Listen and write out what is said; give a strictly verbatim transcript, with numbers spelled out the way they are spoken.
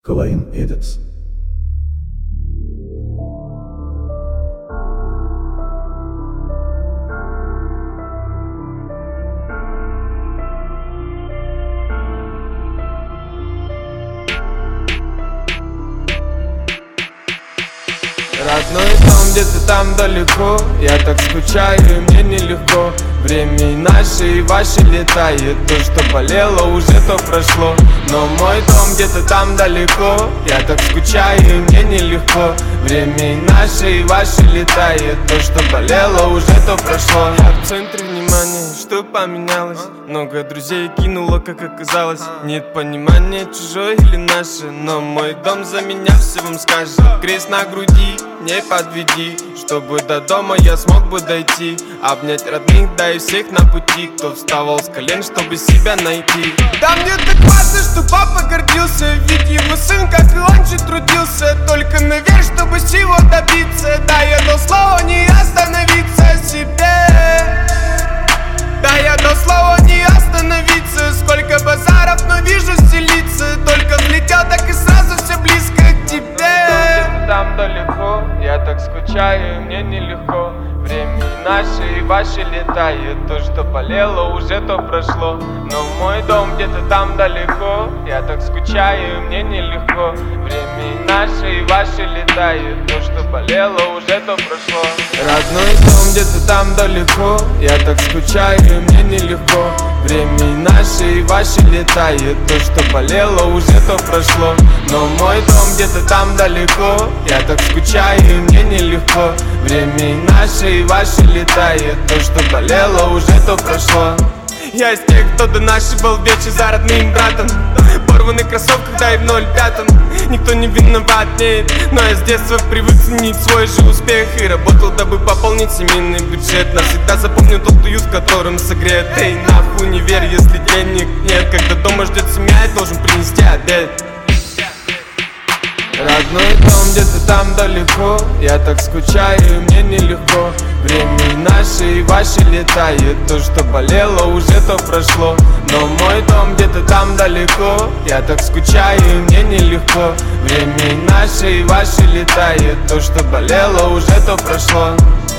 Клейн Эдитс. Родной дом где-то там далеко, я так скучаю, и мне нелегко. Время и наше, и ваше летает. То, что болело, уже то прошло. Но мой дом где-то там далеко, я так скучаю, и мне нелегко. Время и наше, и ваше летает. То, что болело, уже то прошло. Я в центре внимания, что поменялось? Много друзей кинуло, как оказалось. Нет понимания, чужое или наше. Но мой дом за меня все вам скажет. Крест на груди, не подведи, чтобы до дома я смог бы дойти. Обнять родных, да и всех на пути, кто вставал с колен, чтобы себя найти. Да мне так важно, что папа гордился, ведь его сын, как и он же, трудился. Только наверх, чтобы всего добиться. Да, я дал слово не остановиться себе. Да, я дал слово не остановиться. Сколько базаров, но вижу стелиться. Только взлетел, так и сразу все близко к тебе. Там далеко, я так скучаю, и мне нелегко. Время и наше, и ваше летает. То, что болело, уже то прошло. Но мой дом где-то там далеко, я так скучаю, и мне нелегко. Время и наше, и ваше летает. То, что болело, уже то прошло. Родной дом где-то там далеко, я так скучаю, и мне нелегко. Время и наше, и ваше летает. То, что болело, уже то прошло. Но мой дом где-то там далеко, я так скучаю, и мне нелегко. Время и наше, и ваше летает. То, что болело, уже то прошло. Я из тех, кто до нашей был вечер за родным братом. Порванный кроссовках, да и в ноль пятом. Никто не виноват, нет. Но я с детства привык ценить свой же успех. И работал, дабы пополнить семейный бюджет. Навсегда запомню тот уют, в котором согрет. Эй, нахуй не верь, если денег нет. Когда дома ждет семья, я должен принести обед. Родной дом где-то там далеко, я так скучаю, и мне нелегко. Время и наше, и ваше летает. То, что болело, уже то прошло. Но мой дом где-то там далеко, я так скучаю, и мне нелегко. Время и наше, и ваше летает. То, что болело, уже то прошло.